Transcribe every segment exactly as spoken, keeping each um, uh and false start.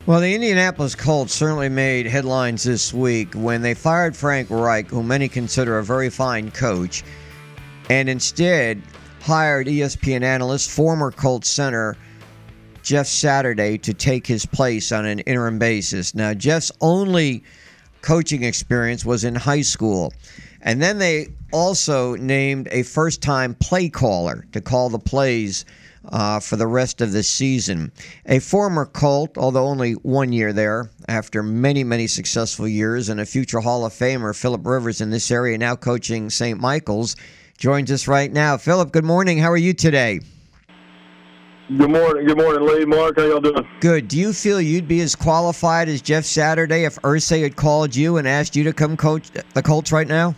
Well, the Indianapolis Colts certainly made headlines this week when they fired Frank Reich, who many consider a very fine coach, and instead hired E S P N analyst, former Colts center Jeff Saturday, to take his place on an interim basis. Now, Jeff's only coaching experience was in high school. And then they also named a first-time play caller to call the plays uh, for the rest of the season. A former Colt, although only one year there, after many, many successful years, and a future Hall of Famer, Philip Rivers, in this area, now coaching Saint Michael's, joins us right now. Philip, good morning. How are you today? Good morning. Good morning, Lee. Mark, how y'all doing? Good. Do you feel you'd be as qualified as Jeff Saturday if Irsay had called you and asked you to come coach the Colts right now?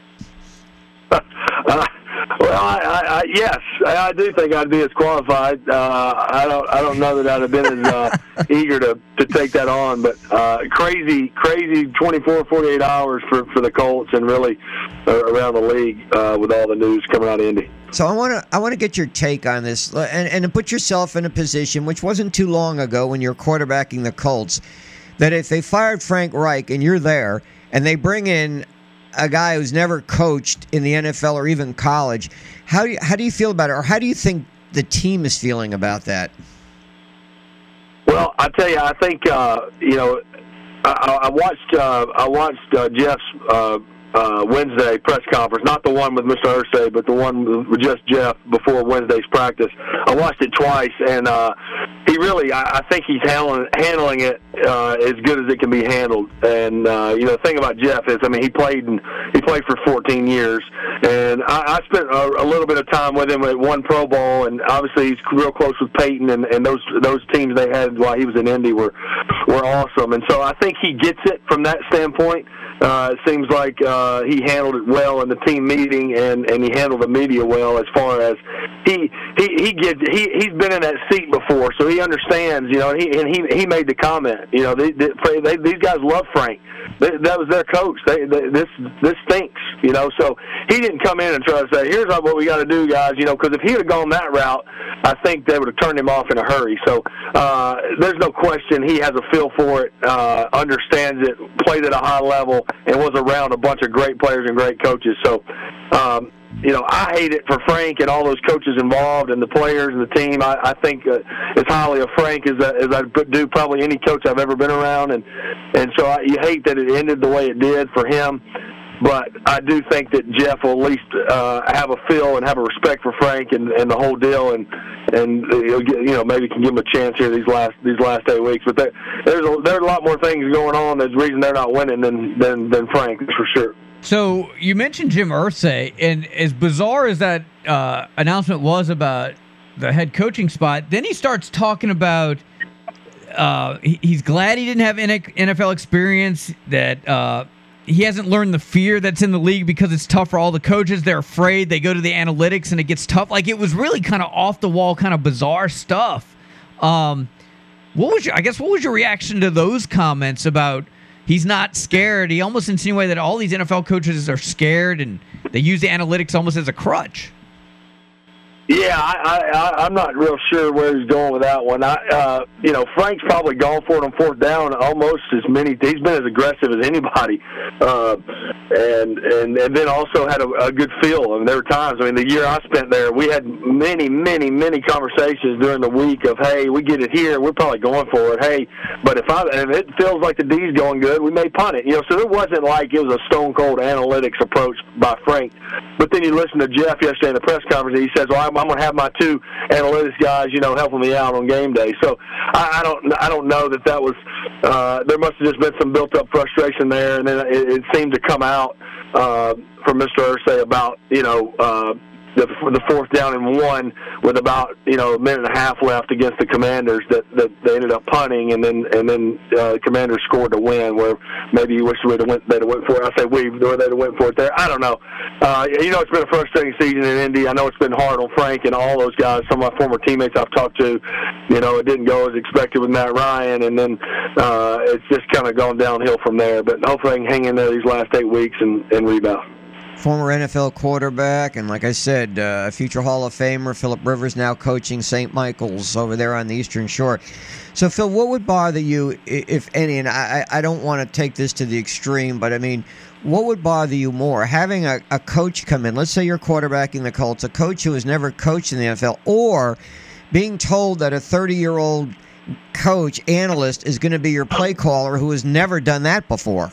uh, well, I, I, I, yes, I do think I'd be as qualified. Uh, I don't. I don't know that I'd have been as uh, eager to, to take that on. But uh, crazy, crazy twenty-four, forty-eight hours for, for the Colts and really uh, around the league uh, with all the news coming out of Indy. So I want to I want to get your take on this, and, and to put yourself in a position, which wasn't too long ago when you're quarterbacking the Colts, that if they fired Frank Reich and you're there, and they bring in a guy who's never coached in the N F L or even college, how do you, how do you feel about it, or how do you think the team is feeling about that? Well, I tell you, I think uh, you know, I, I watched uh, I watched uh, Jeff's uh, uh, Wednesday press conference, not the one with Mister Irsay, but the one with just Jeff before Wednesday's practice. I watched it twice, and uh, he really, I, I think he's handling handling it uh, as good as it can be handled. And uh, you know, the thing about Jeff is, I mean, he played in, he played for fourteen years, and I, I spent a, a little bit of time with him at one Pro Bowl, and obviously he's real close with Peyton, and, and those those teams they had while he was in Indy were were awesome. And so I think he gets it from that standpoint. Uh, it seems like uh, he handled it well in the team meeting, and, and he handled the media well. As far as he he he gets he he's been in that seat before, so he understands. You know, and he and he he made the comment. You know, they, they, they, these guys love Frank. They, that was their coach. They, they, this this stinks. You know, so he didn't come in and try to say, "Here's what we got to do, guys." You know, because if he had gone that route, I think they would have turned him off in a hurry. So uh, there's no question he has a feel for it, uh, understands it, played at a high level, and was around a bunch of great players and great coaches. So, um, you know, I hate it for Frank and all those coaches involved and the players and the team. I, I think uh, as highly of Frank as, uh, as I do probably any coach I've ever been around. And, and so I, you hate that it ended the way it did for him. But I do think that Jeff will at least uh, have a feel and have a respect for Frank and, and the whole deal, and and you know maybe can give him a chance here these last these last eight weeks. But there, there's a, there's a lot more things going on. There's a reason they're not winning than than, than Frank, that's for sure. So you mentioned Jim Irsay, and as bizarre as that uh, announcement was about the head coaching spot, then he starts talking about uh, he, he's glad he didn't have N F L experience, that. Uh, He hasn't learned the fear that's in the league because it's tough for all the coaches. They're afraid. They go to the analytics, and it gets tough. Like, it was really kind of off-the-wall, kind of bizarre stuff. Um, what was your, I guess, what was your reaction to those comments about he's not scared? He almost insinuated that all these N F L coaches are scared, and they use the analytics almost as a crutch. Yeah, I, I, I'm not real sure where he's going with that one. I, uh, you know, Frank's probably gone for it on fourth down almost as many. He's been as aggressive as anybody, uh, and and and then also had a, a good feel. I mean, there were times. I mean, the year I spent there, we had many, many, many conversations during the week of, hey, we get it here, we're probably going for it. Hey, but if I if it feels like the D's going good, we may punt it. You know, so it wasn't like it was a stone cold analytics approach by Frank. But then you listen to Jeff yesterday in the press conference, and he says, well, I'm, I'm going to have my two analytics guys, you know, helping me out on game day. So I, I don't I don't know that that was uh, – there must have just been some built-up frustration there, and then it, it seemed to come out uh, from Mister Irsay about, you know, uh, the, the fourth down and one with about, you know, a minute and a half left against the Commanders that, that they ended up punting, and then and then uh, the Commanders scored to win, where maybe you wish they'd have went, they'd have went for it. I say we, or they'd have went for it there. I don't know. Uh, you know, it's been a frustrating season in Indy. I know it's been hard on Frank and all those guys. Some of my former teammates I've talked to, you know, it didn't go as expected with Matt Ryan, and then uh, it's just kind of gone downhill from there. But hopefully they can hang in there these last eight weeks and, and rebound. former N F L quarterback, and like I said, uh, a future Hall of Famer. Philip Rivers now coaching Saint Michael's over there on the Eastern Shore. So, Phil, what would bother you, if any, and I, I don't want to take this to the extreme, but I mean, what would bother you more? Having a, a coach come in, let's say you're quarterbacking the Colts, a coach who has never coached in the N F L, or being told that a thirty-year-old coach, analyst, is going to be your play caller who has never done that before?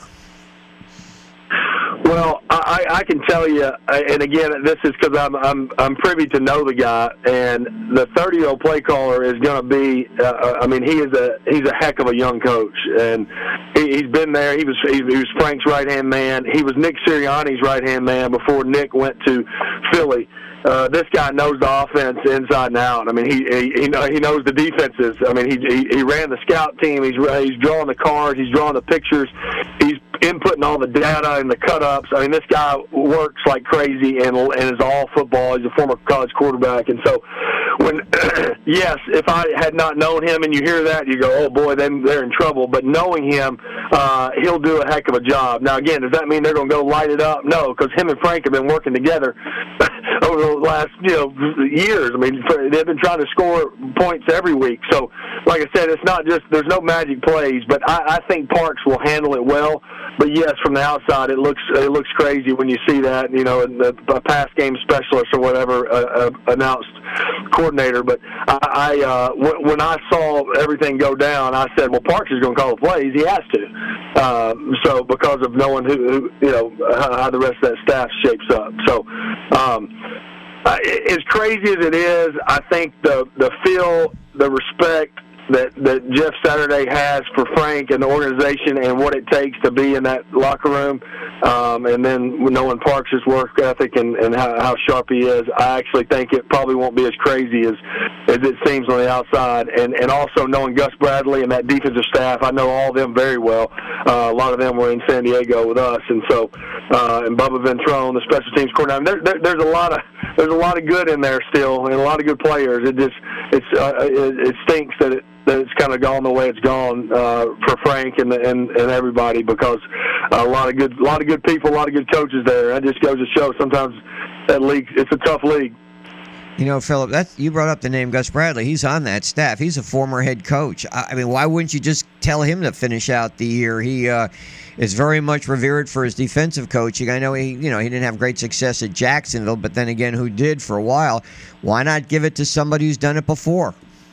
Well, I, I can tell you, and again, this is because I'm I'm I'm privy to know the guy, and the thirty-year-old play caller is going to be. Uh, I mean, he is a he's a heck of a young coach, and he, he's been there. He was he, he was Frank's right hand man. He was Nick Sirianni's right hand man before Nick went to Philly. Uh, this guy knows the offense inside and out. I mean, he he he, know, he knows the defenses. I mean, he, he he ran the scout team. He's he's drawing the cards. He's drawing the pictures. He's inputting all the data and the cut-ups. I mean, this guy works like crazy and and is all football. He's a former college quarterback, and so when yes, if I had not known him, and you hear that, you go, oh boy, then they're in trouble. But knowing him, uh, he'll do a heck of a job. Now, again, does that mean they're going to go light it up? No, because him and Frank have been working together over the last you know years. I mean, they've been trying to score points every week. So, like I said, it's not just there's no magic plays, but I, I think Parks will handle it well. But yes, from the outside, it looks it looks crazy when you see that. You know, the, the pass game specialist or whatever uh, uh, announced coordinator. But I, I uh, w- when I saw everything go down, I said, well, Parks is going to call the plays. He has to. Uh, so because of knowing who, who you know how, how the rest of that staff shapes up. So. Um, Uh, as crazy as it is, I think the the feel, the respect that, that Jeff Saturday has for Frank and the organization and what it takes to be in that locker room, um, and then knowing Parks' work ethic and, and how, how sharp he is, I actually think it probably won't be as crazy as, as it seems on the outside. And, and also knowing Gus Bradley and that defensive staff, I know all of them very well. Uh, a lot of them were in San Diego with us, and so uh, and Bubba Ventrone, the special teams coordinator. There, there, there's a lot of there's a lot of good in there still, and a lot of good players. It just it's uh, it, it stinks that it. that it's kind of gone the way it's gone uh, for Frank and, and and everybody, because a lot of good a lot of good people, a lot of good coaches there. That just goes to show sometimes that league, it's a tough league. You know, Philip, that's, you brought up the name Gus Bradley. He's on that staff. He's a former head coach. I, I mean, why wouldn't you just tell him to finish out the year? He uh, is very much revered for his defensive coaching. I know he, you know, he didn't have great success at Jacksonville, but then again, who did for a while? Why not give it to somebody who's done it before?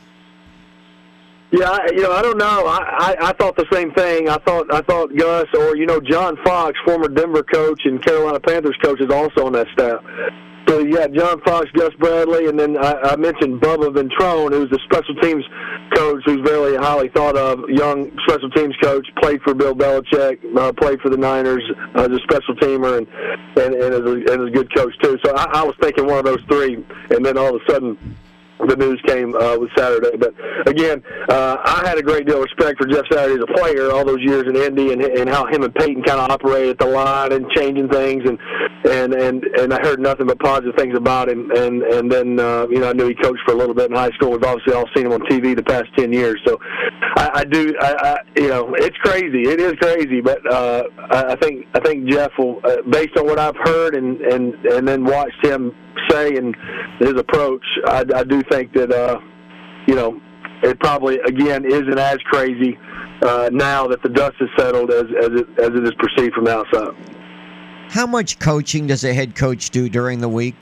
Yeah, I, you know, I don't know. I, I, I thought the same thing. I thought I thought Gus, or you know, John Fox, former Denver coach and Carolina Panthers coach, is also on that staff. So you got John Fox, Gus Bradley, and then I, I mentioned Bubba Ventrone, who's the special teams coach, who's very highly thought of, young special teams coach, played for Bill Belichick, uh, played for the Niners as a special teamer, and and, and, as a, and as a good coach too. So I, I was thinking one of those three, and then all of a sudden the news came uh, with Saturday. But again, uh, I had a great deal of respect for Jeff Saturday as a player all those years in Indy, and, and how him and Peyton kind of operated at the line and changing things, and and and and I heard nothing but positive things about him. And and then uh, you know, I knew he coached for a little bit in high school. We've obviously all seen him on T V the past ten years. So I, I do, I, I you know, it's crazy. It is crazy, but uh, I think I think Jeff will, uh, based on what I've heard and and and then watched him say and his approach, I, I do think that uh, you know, it probably again isn't as crazy uh, now that the dust has settled as as it as it is perceived from the outside. How much coaching does a head coach do during the week?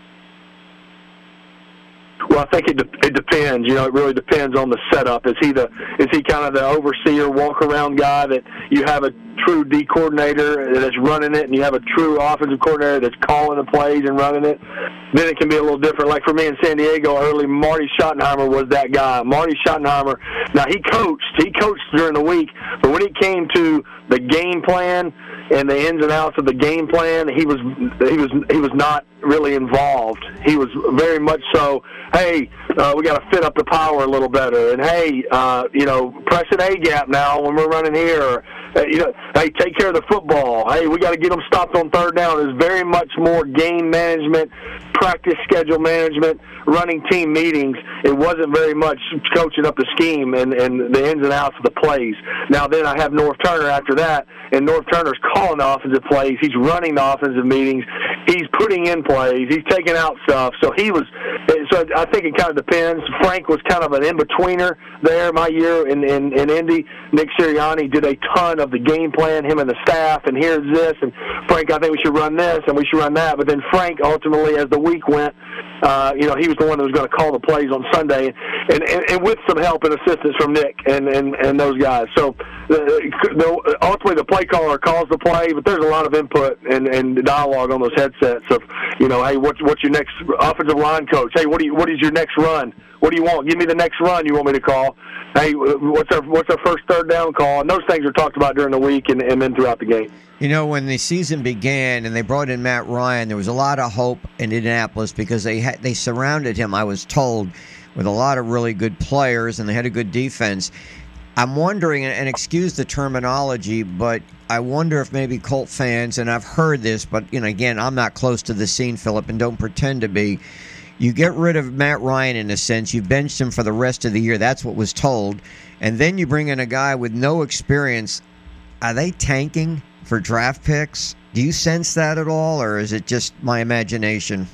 Well, I think it de- it depends. You know, it really depends on the setup. Is he the is he kind of the overseer, walk around guy that you have a true D coordinator that's running it, and you have a true offensive coordinator that's calling the plays and running it? Then it can be a little different. Like for me in San Diego early, Marty Schottenheimer was that guy. Marty Schottenheimer. Now he coached. He coached during the week, but when it came to the game plan and the ins and outs of the game plan, he was he was he was not really involved. He was very much so, hey, uh, we got to fit up the power a little better, and hey, uh, you know, press an A gap now when we're running here, or uh, you know, hey, take care of the football. Hey, we got to get them stopped on third down. There's very much more game management, practice schedule management, running team meetings. It wasn't very much coaching up the scheme and, and the ins and outs of the plays. Now then I have North Turner after that, and North Turner's calling the offensive plays. He's running the offensive meetings. He's putting in plays. He's taking out stuff. So he was – so I think it kind of depends. Frank was kind of an in-betweener there my year in, in, in Indy. Nick Sirianni did a ton of the game plan, him and the staff, and here's this. And Frank, I think we should run this, and we should run that. But then Frank, ultimately, as the week went, uh, you know, he was the one that was going to call the plays on Sunday, and, and, and with some help and assistance from Nick and, and, and those guys. So the, the, ultimately, the play caller calls the play, but there's a lot of input and, and dialogue on those headsets of, you know, hey, what's, what's your next offensive line coach? Hey, what do you, what is your next run? What do you want? Give me the next run you want me to call. Hey, what's our what's our first third down call? And those things are talked about during the week and, and then throughout the game. You know, when the season began and they brought in Matt Ryan, there was a lot of hope in Indianapolis because they had they surrounded him, I was told, with a lot of really good players, and they had a good defense. I'm wondering, and excuse the terminology, but I wonder if maybe Colt fans, and I've heard this, but you know, again, I'm not close to the scene, Philip, and don't pretend to be. You get rid of Matt Ryan in a sense. You benched him for the rest of the year. That's what was told. And then you bring in a guy with no experience. Are they tanking for draft picks? Do you sense that at all, or is it just my imagination?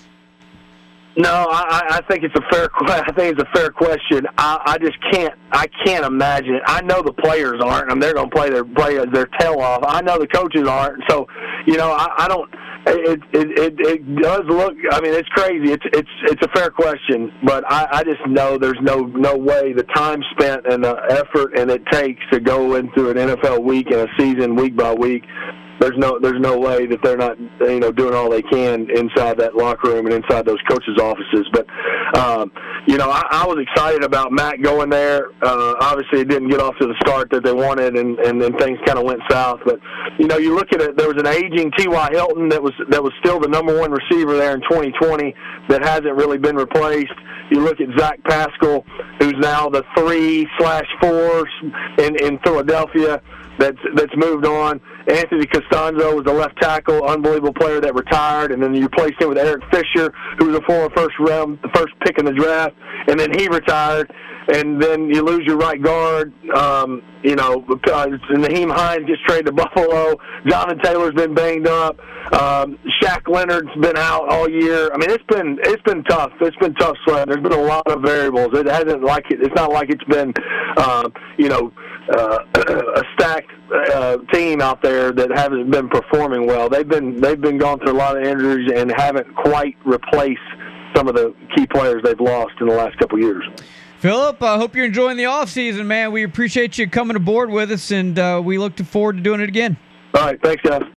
No, I, I think it's a fair. I think it's a fair question. I, I just can't. I can't imagine it. I know the players aren't. I mean, they're going to play their play their tail off. I know the coaches aren't. So, you know, I, I don't. It, it it it does look. I mean, it's crazy. It's it's it's a fair question, but I, I just know there's no no way the time spent and the effort and it takes to go into an N F L week and a season week by week. There's no there's no way that they're not, you know, doing all they can inside that locker room and inside those coaches' offices. But um, you know, I, I was excited about Matt going there. Uh, obviously, it didn't get off to the start that they wanted, and, and then things kind of went south. But you know, you look at it. There was an aging T Y. Hilton that was that was still the number one receiver there in twenty twenty that hasn't really been replaced. You look at Zach Pascal, who's now the three slash four in in Philadelphia. That's that's moved on. Anthony Costanzo was the left tackle, unbelievable player that retired, and then you replaced him with Eric Fisher, who was a former first round, the first pick in the draft, and then he retired. And then you lose your right guard. Um, you know, uh, Naheem Hines gets traded to Buffalo. Jonathan Taylor's been banged up. Um, Shaq Leonard's been out all year. I mean, it's been it's been tough. It's been tough sledding. There's been a lot of variables. It hasn't like it. It's not like it's been, uh, you know, uh, a stacked uh, team out there that haven't been performing well. They've been they've been going through a lot of injuries and haven't quite replaced some of the key players they've lost in the last couple of years. Philip, I hope you're enjoying the offseason, man. We appreciate you coming aboard with us, and uh, we look forward to doing it again. All right. Thanks, guys.